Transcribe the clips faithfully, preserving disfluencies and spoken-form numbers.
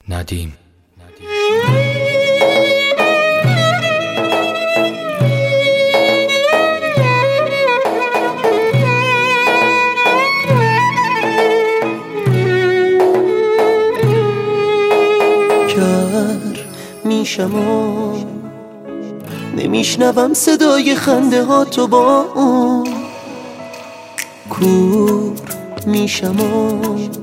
ندیم. کر میشم و نمیشنوم صدای خنده ها تو با اون. کور میشم و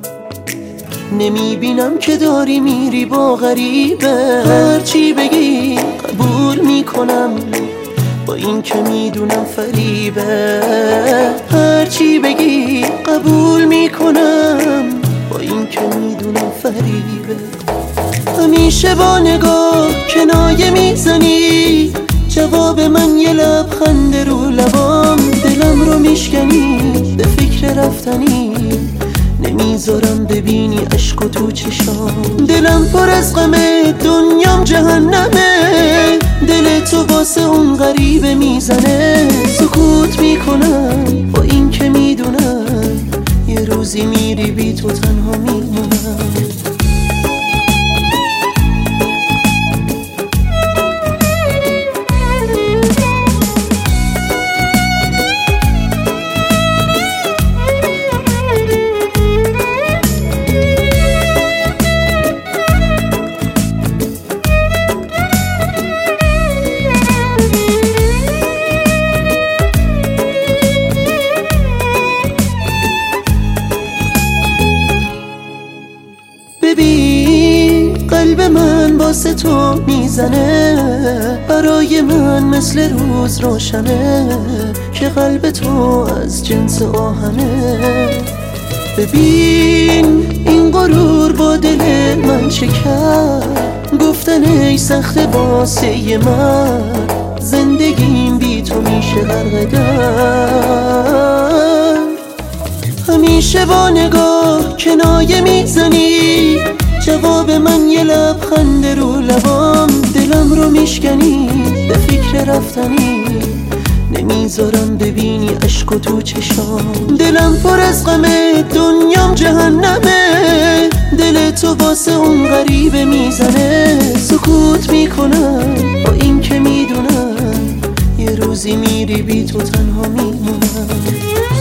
نمیبینم که داری میری با غریبه. هرچی بگی قبول میکنم با این که میدونم فریبه. هرچی بگی قبول میکنم با این که میدونم فریبه. همیشه با نگاه کنایه میزنی، جواب من یه لبخند رو لبام. دلم رو میشکنی به فکر رفتنی، نمیذارم ببینی عشق و تو چشام. دلم پر از غمه، دنیام جهنمه. دل تو واسه اون غریبه میزنه. سکوت میکنم با این که میدونم یه روزی میری بی تو تنها میمونم. ببین قلب من واسه تو میزنه، برای من مثل روز روشنه که قلب تو از جنس آهنه. ببین این غرور با دل من چه کرد، گفتن ای سخت واسه من، زندگیم بی تو میشه غرق درد. همیشه با نگاه کنایه میزنی، جواب من یه لبخند رو لبام. دلم رو میشکنی به فکر رفتنی، نمیذارم ببینی عشق و تو چشام. دلم پر از غمه، دنیام جهنمه. دل تو واسه اون غریبه میزنه. سکوت میکنم با این که میدونم یه روزی میری بی تو تنها میمونم.